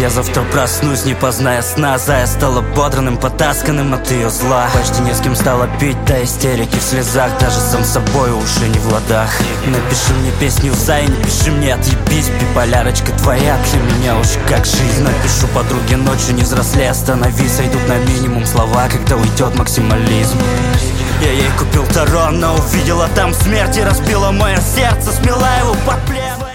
Я завтра проснусь, не позная сна. Зая стала бодранным, потасканным от ее зла. Почти не с кем стала пить до истерики в слезах. Даже сам собой уже не в ладах. Напиши мне песню, Зая, не пиши мне отъебись. Биполярочка твоя для меня уж как жизнь. Напишу подруге ночью, не взрослей, остановись. Сойдут на минимум слова, когда уйдет максимализм. Я ей купил таро, но увидела там смерть и разбила мое сердце, смела его под плен.